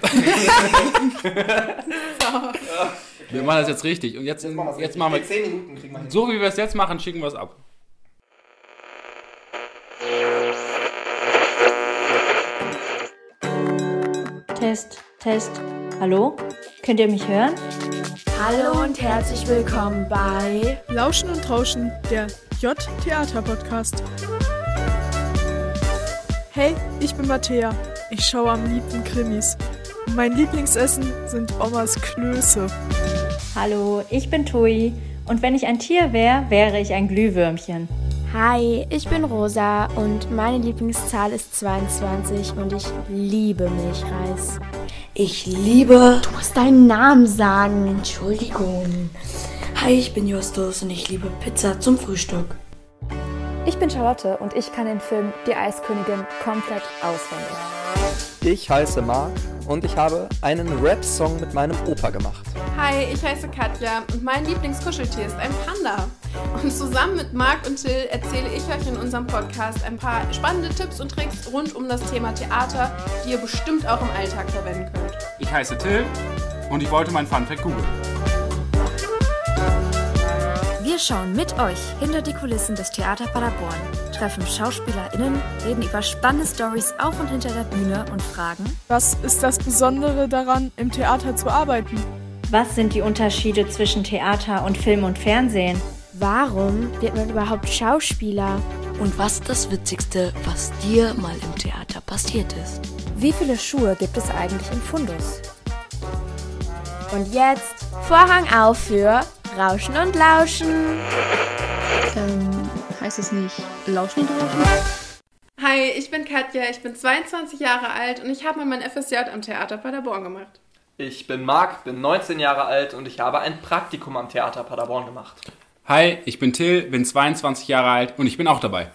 Wir machen das jetzt richtig. Und jetzt machen wir 10 Minuten kriegen wir hin. so, wie wir es jetzt machen, schicken wir es ab. Test, Test. Hallo? Könnt ihr mich hören? Hallo und herzlich willkommen bei Lauschen und Rauschen, der J-Theater-Podcast. Hey, ich bin Mattea. Ich schaue am liebsten Krimis. Und mein Lieblingsessen sind Omas Klöße. Hallo, ich bin Toi. Und wenn ich ein Tier wäre, wäre ich ein Glühwürmchen. Hi, ich bin Rosa und meine Lieblingszahl ist 22 und ich liebe Milchreis. Ich liebe... Du musst deinen Namen sagen. Entschuldigung. Hi, ich bin Justus und ich liebe Pizza zum Frühstück. Ich bin Charlotte und ich kann den Film Die Eiskönigin komplett auswendig. Ich heiße Marc und ich habe einen Rap-Song mit meinem Opa gemacht. Hi, ich heiße Katja und mein Lieblingskuscheltier ist ein Panda. Und zusammen mit Marc und Till erzähle ich euch in unserem Podcast ein paar spannende Tipps und Tricks rund um das Thema Theater, die ihr bestimmt auch im Alltag verwenden könnt. Ich heiße Till und ich wollte mein Funfact googeln. Wir schauen mit euch hinter die Kulissen des Theater Paderborn, treffen SchauspielerInnen, reden über spannende Storys auf und hinter der Bühne und fragen: Was ist das Besondere daran, im Theater zu arbeiten? Was sind die Unterschiede zwischen Theater und Film und Fernsehen? Warum wird man überhaupt Schauspieler? Und was ist das Witzigste, was dir mal im Theater passiert ist? Wie viele Schuhe gibt es eigentlich im Fundus? Und jetzt Vorhang auf für Rauschen und Lauschen. Heißt es nicht Lauschen und Rauschen? Hi, ich bin Katja, ich bin 22 Jahre alt und ich habe mal mein FSJ am Theater Paderborn gemacht. Ich bin Marc, bin 19 Jahre alt und ich habe ein Praktikum am Theater Paderborn gemacht. Hi, ich bin Till, bin 22 Jahre alt und ich bin auch dabei.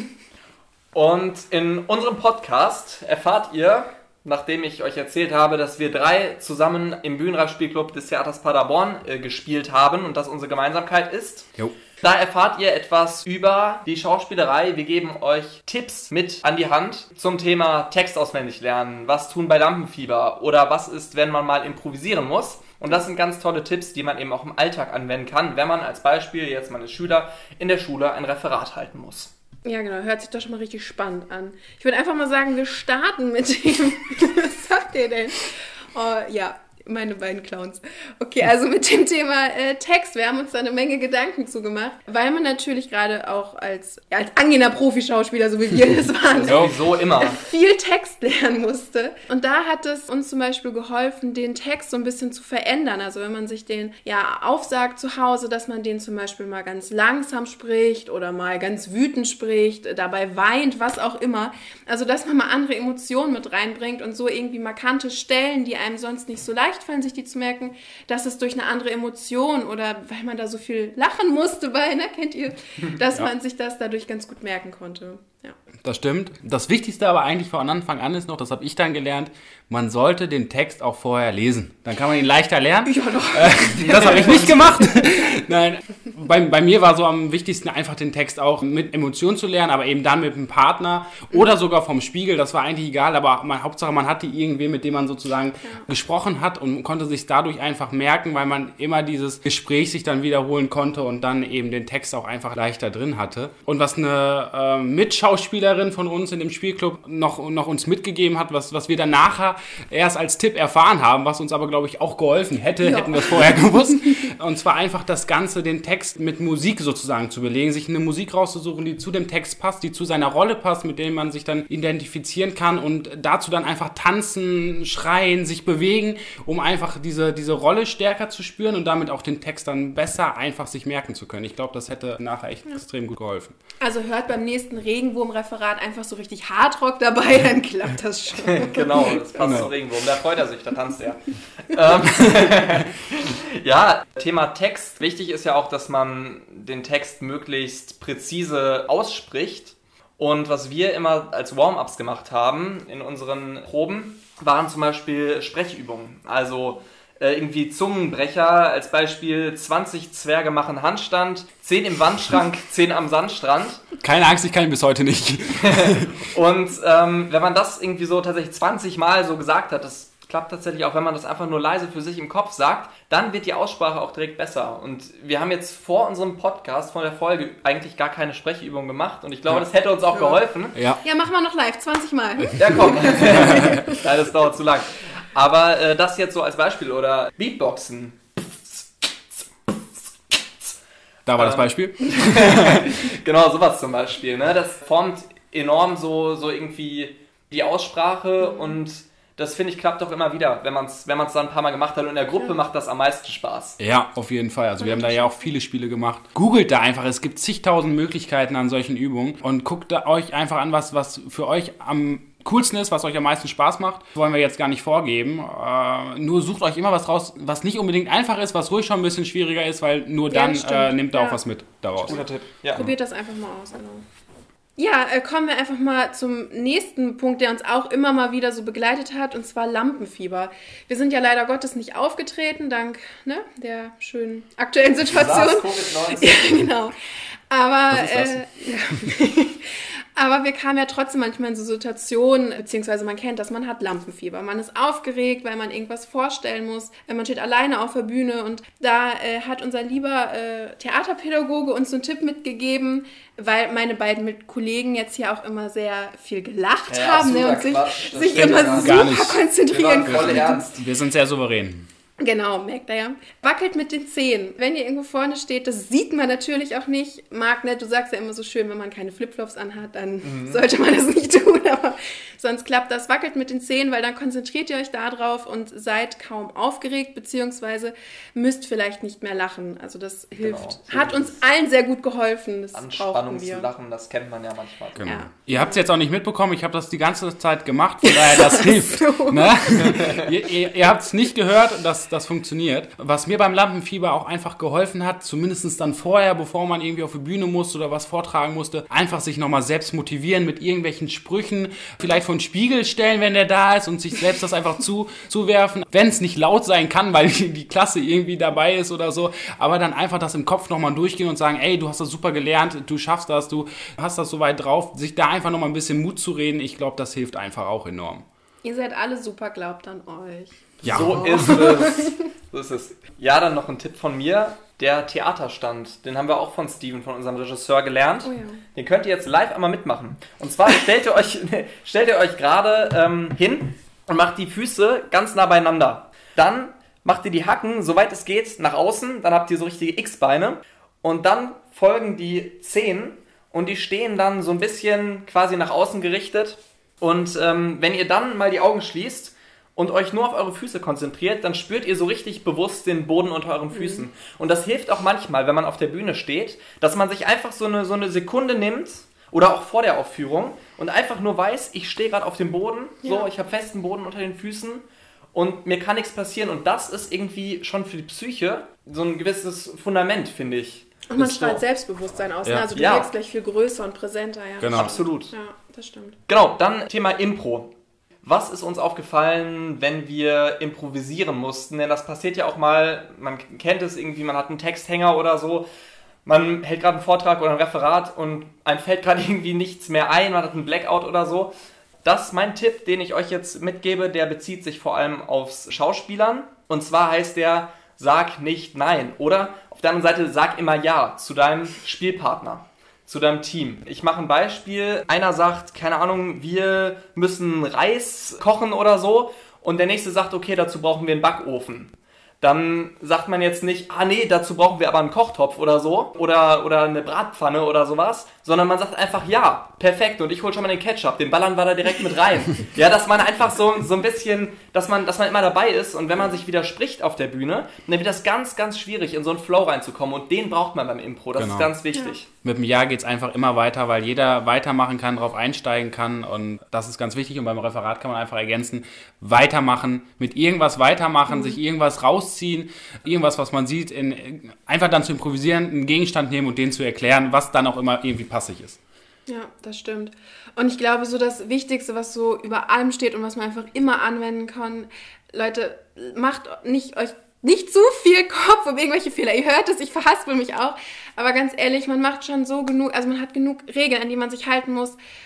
Und in unserem Podcast erfahrt ihr, nachdem ich euch erzählt habe, dass wir 3 zusammen im Bühnenreif-Spielclub des Theaters Paderborn gespielt haben und das unsere Gemeinsamkeit ist. Jo. Da erfahrt ihr etwas über die Schauspielerei. Wir geben euch Tipps mit an die Hand zum Thema Text auswendig lernen, was tun bei Lampenfieber oder was ist, wenn man mal improvisieren muss. Und das sind ganz tolle Tipps, die man eben auch im Alltag anwenden kann, wenn man als Beispiel, jetzt mal als Schüler, in der Schule ein Referat halten muss. Ja, genau. Hört sich doch schon mal richtig spannend an. Ich würde einfach mal sagen, wir starten mit dem... Was sagt ihr denn? Oh, ja, meine beiden Clowns. Okay, also mit dem Thema Text. Wir haben uns da eine Menge Gedanken zugemacht, weil man natürlich gerade auch als angehender Profischauspieler, so wie wir das waren, sowieso immer viel Text lernen musste. Und da hat es uns zum Beispiel geholfen, den Text so ein bisschen zu verändern. Also wenn man sich den aufsagt zu Hause, dass man den zum Beispiel mal ganz langsam spricht oder mal ganz wütend spricht, dabei weint, was auch immer. Also dass man mal andere Emotionen mit reinbringt und so irgendwie markante Stellen, die einem sonst nicht so leicht fallen, sich die zu merken, dass es durch eine andere Emotion oder weil man da so viel lachen musste bei, kennt ihr, dass man sich das dadurch ganz gut merken konnte. Ja. Das stimmt. Das Wichtigste aber eigentlich von Anfang an ist noch, das habe ich dann gelernt, man sollte den Text auch vorher lesen. Dann kann man ihn leichter lernen. Ja, doch. Das habe ich nicht gemacht. Nein, bei mir war so am wichtigsten einfach den Text auch mit Emotionen zu lernen, aber eben dann mit einem Partner oder sogar vom Spiegel, das war eigentlich egal, aber Hauptsache man hatte irgendwen, mit dem man sozusagen gesprochen hat und konnte sich dadurch einfach merken, weil man immer dieses Gespräch sich dann wiederholen konnte und dann eben den Text auch einfach leichter drin hatte. Und was eine Mitschauspielerin von uns in dem Spielclub noch uns mitgegeben hat, was wir dann nachher erst als Tipp erfahren haben, was uns aber, glaube ich, auch geholfen hätte, hätten wir es vorher gewusst. Und zwar einfach das Ganze, den Text mit Musik sozusagen zu belegen, sich eine Musik rauszusuchen, die zu dem Text passt, die zu seiner Rolle passt, mit der man sich dann identifizieren kann und dazu dann einfach tanzen, schreien, sich bewegen, um einfach diese Rolle stärker zu spüren und damit auch den Text dann besser einfach sich merken zu können. Ich glaube, das hätte nachher echt extrem gut geholfen. Also hört beim nächsten Regenwurm-Referat einfach so richtig Hardrock dabei, dann klappt das schon. Genau, das passt zu Regenwurm. Da freut er sich, da tanzt er. Ja, Thema Text. Wichtig ist ja auch, dass man den Text möglichst präzise ausspricht. Und was wir immer als Warm-ups gemacht haben in unseren Proben, waren zum Beispiel Sprechübungen. Also irgendwie Zungenbrecher, als Beispiel 20 Zwerge machen Handstand, 10 im Wandschrank, 10 am Sandstrand. Keine Angst, ich kann ihn bis heute nicht. Und wenn man das irgendwie so tatsächlich 20 Mal so gesagt hat, das klappt tatsächlich auch, wenn man das einfach nur leise für sich im Kopf sagt, dann wird die Aussprache auch direkt besser. Und wir haben jetzt vor unserem Podcast, vor der Folge, eigentlich gar keine Sprechübung gemacht und ich glaube, das hätte uns auch geholfen. Ja, machen wir noch live, 20 Mal. Ja, komm. Nein, das dauert zu lang. Aber das jetzt so als Beispiel oder Beatboxen. Da war das Beispiel. Genau, sowas zum Beispiel. Ne? Das formt enorm so irgendwie die Aussprache und das, finde ich, klappt doch immer wieder, wenn man es dann ein paar Mal gemacht hat. Und in der Gruppe macht das am meisten Spaß. Ja, auf jeden Fall. Also wir haben da ja auch viele Spiele gemacht. Googelt da einfach. Es gibt zigtausend Möglichkeiten an solchen Übungen. Und guckt da euch einfach an, was für euch am coolsten ist, was euch am meisten Spaß macht. Das wollen wir jetzt gar nicht vorgeben. Nur sucht euch immer was raus, was nicht unbedingt einfach ist, was ruhig schon ein bisschen schwieriger ist, weil nur dann nehmt ihr auch was mit daraus. Guter Tipp. Ja. Probiert das einfach mal aus, genau. Ja, kommen wir einfach mal zum nächsten Punkt, der uns auch immer mal wieder so begleitet hat, und zwar Lampenfieber. Wir sind ja leider Gottes nicht aufgetreten, dank der schönen aktuellen Situation. COVID-19. Ja, genau. Aber, aber wir kamen ja trotzdem manchmal in so Situationen, beziehungsweise man kennt das, man hat Lampenfieber. Man ist aufgeregt, weil man irgendwas vorstellen muss. Man steht alleine auf der Bühne und da hat unser lieber Theaterpädagoge uns so einen Tipp mitgegeben, weil meine beiden Kollegen jetzt hier auch immer sehr viel gelacht haben und sich immer super konzentrieren können. Wir sind sehr souverän. Genau, merkt er ja. Wackelt mit den Zehen. Wenn ihr irgendwo vorne steht, das sieht man natürlich auch nicht. Marc, du sagst ja immer so schön, wenn man keine Flipflops anhat, dann sollte man das nicht tun, aber sonst klappt das. Wackelt mit den Zehen, weil dann konzentriert ihr euch da drauf und seid kaum aufgeregt, beziehungsweise müsst vielleicht nicht mehr lachen. Also das hilft. So hat uns allen sehr gut geholfen. Das Anspannungslachen, das kennt man ja manchmal. Genau. Ja. Ihr habt es jetzt auch nicht mitbekommen, ich habe das die ganze Zeit gemacht, von daher das hilft. So. Ne? Ihr habt es nicht gehört, das funktioniert. Was mir beim Lampenfieber auch einfach geholfen hat, zumindest dann vorher, bevor man irgendwie auf die Bühne musste oder was vortragen musste, einfach sich nochmal selbst motivieren mit irgendwelchen Sprüchen, vielleicht vor den Spiegel stellen, wenn der da ist und sich selbst das einfach zuwerfen. Wenn es nicht laut sein kann, weil die Klasse irgendwie dabei ist oder so, aber dann einfach das im Kopf nochmal durchgehen und sagen, ey, du hast das super gelernt, du schaffst das, du hast das soweit drauf, sich da einfach nochmal ein bisschen Mut zu reden, ich glaube, das hilft einfach auch enorm. Ihr seid alle super, glaubt an euch. Ja. So ist es. So ist es. Ja, dann noch ein Tipp von mir. Der Theaterstand, den haben wir auch von Steven, von unserem Regisseur, gelernt. Oh ja. Den könnt ihr jetzt live einmal mitmachen. Und zwar stellt ihr euch gerade hin und macht die Füße ganz nah beieinander. Dann macht ihr die Hacken, soweit es geht, nach außen. Dann habt ihr so richtige X-Beine. Und dann folgen die Zehen und die stehen dann so ein bisschen quasi nach außen gerichtet. Und wenn ihr dann mal die Augen schließt und euch nur auf eure Füße konzentriert, dann spürt ihr so richtig bewusst den Boden unter euren Füßen. Und das hilft auch manchmal, wenn man auf der Bühne steht, dass man sich einfach so eine Sekunde nimmt oder auch vor der Aufführung und einfach nur weiß, ich stehe gerade auf dem Boden, so, ich habe festen Boden unter den Füßen und mir kann nichts passieren. Und das ist irgendwie schon für die Psyche so ein gewisses Fundament, finde ich. Und man strahlt Selbstbewusstsein aus. Ja. Also du wirkst gleich viel größer und präsenter. Ja. Genau. Absolut. Ja, das stimmt. Genau, dann Thema Impro. Was ist uns aufgefallen, wenn wir improvisieren mussten? Denn das passiert ja auch mal, man kennt es irgendwie, man hat einen Texthänger oder so, man hält gerade einen Vortrag oder ein Referat und einem fällt gerade irgendwie nichts mehr ein, man hat einen Blackout oder so. Das ist mein Tipp, den ich euch jetzt mitgebe, der bezieht sich vor allem aufs Schauspielern. Und zwar heißt der, sag nicht nein. Oder auf der anderen Seite, sag immer ja zu deinem Spielpartner, zu deinem Team. Ich mache ein Beispiel. Einer sagt, keine Ahnung, wir müssen Reis kochen oder so. Und der nächste sagt, okay, dazu brauchen wir einen Backofen. Dann sagt man jetzt nicht, nee, dazu brauchen wir aber einen Kochtopf oder so. Oder eine Bratpfanne oder sowas. Sondern man sagt einfach, ja, perfekt. Und ich hole schon mal den Ketchup. Den ballern wir da direkt mit rein. Ja, dass man einfach so ein bisschen, dass man immer dabei ist. Und wenn man sich widerspricht auf der Bühne, dann wird das ganz, ganz schwierig, in so einen Flow reinzukommen. Und den braucht man beim Impro. Das ist ganz wichtig. Ja. Mit dem Ja geht es einfach immer weiter, weil jeder weitermachen kann, drauf einsteigen kann. Und das ist ganz wichtig. Und beim Referat kann man einfach ergänzen, weitermachen, mit irgendwas weitermachen, sich irgendwas rausziehen, irgendwas, was man sieht, einfach dann zu improvisieren, einen Gegenstand nehmen und den zu erklären, was dann auch immer irgendwie passig ist. Ja, das stimmt. Und ich glaube, so das Wichtigste, was so über allem steht und was man einfach immer anwenden kann, Leute, macht euch nicht zu viel Kopf um irgendwelche Fehler. Ihr hört es, ich verhaspel mich auch. Aber ganz ehrlich, man macht schon so genug, also man hat genug Regeln, an die man sich halten muss.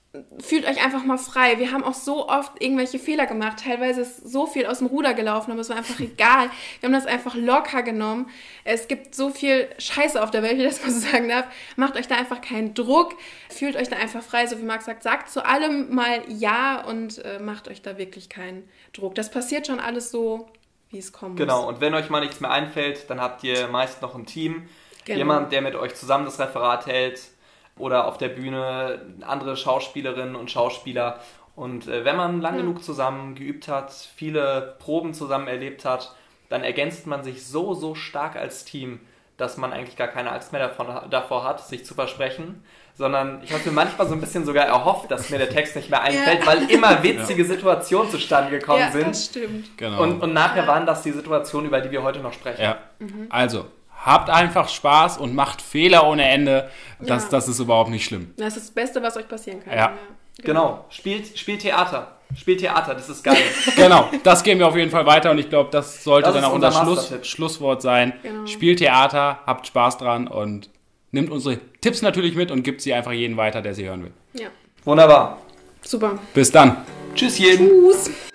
fühlt euch einfach mal frei. Wir haben auch so oft irgendwelche Fehler gemacht. Teilweise ist so viel aus dem Ruder gelaufen, aber es war einfach egal. Wir haben das einfach locker genommen. Es gibt so viel Scheiße auf der Welt, wie ich das mal so sagen darf. Macht euch da einfach keinen Druck. Fühlt euch da einfach frei. So wie Marc sagt zu allem mal ja und macht euch da wirklich keinen Druck. Das passiert schon alles so, wie es kommen muss. Genau, und wenn euch mal nichts mehr einfällt, dann habt ihr meist noch ein Team. Genau. Jemand, der mit euch zusammen das Referat hält. Oder auf der Bühne andere Schauspielerinnen und Schauspieler. Und wenn man lang genug zusammen geübt hat, viele Proben zusammen erlebt hat, dann ergänzt man sich so stark als Team, dass man eigentlich gar keine Angst mehr davor hat, sich zu versprechen. Sondern ich habe mir manchmal so ein bisschen sogar erhofft, dass mir der Text nicht mehr einfällt, weil immer witzige Situationen zustande gekommen sind. Ja, das stimmt. Genau. Und nachher waren das die Situationen, über die wir heute noch sprechen. Ja, also... Habt einfach Spaß und macht Fehler ohne Ende. Das ist überhaupt nicht schlimm. Das ist das Beste, was euch passieren kann. Ja. Genau. Spielt Theater. Spielt Theater, das ist geil. Genau, das gehen wir auf jeden Fall weiter und ich glaube, das sollte dann auch unser Mastertipp. Schlusswort sein. Genau. Spielt Theater, habt Spaß dran und nimmt unsere Tipps natürlich mit und gibt sie einfach jedem weiter, der sie hören will. Ja. Wunderbar. Super. Bis dann. Tschüss jeden. Tschüss.